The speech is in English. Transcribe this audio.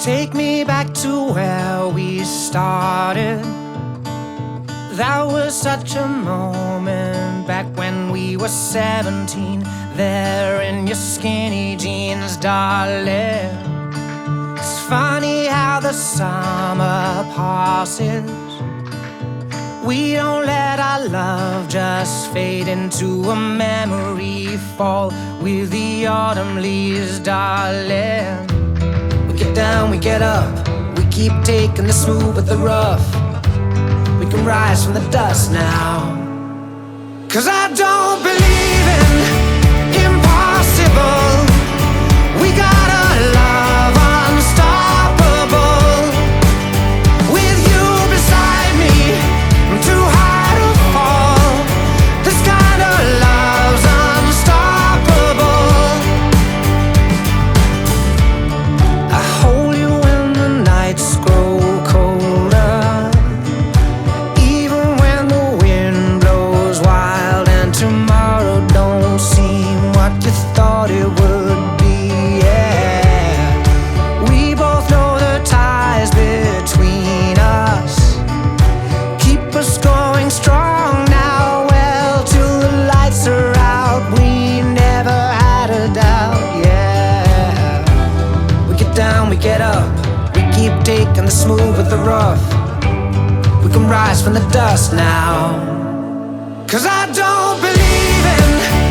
Take me back to where we started. That was such a moment back when we were 17. There in your skinny jeans, darling. It's funny how the summer passes. We don't let our love just fade into a memory, fall with the autumn leaves, darling. We get down, we get up, we keep taking the smooth with the rough. We can rise from the dust now. 'Cause I don't believe in impossible. We got a love unstoppable. With you beside me, I'm too high to fall. This kind of love's unstoppable. I hold you when the nights grow colder, even when the wind blows wild and tomorrow don't seem what you thought it would be. Yeah, we both know the ties between us keep us going strong now, well, till the lights are out. We never had a doubt, yeah. We get down, we get up, we keep taking the smooth with the rough. We can rise from the dust now. 'Cause I don't believe in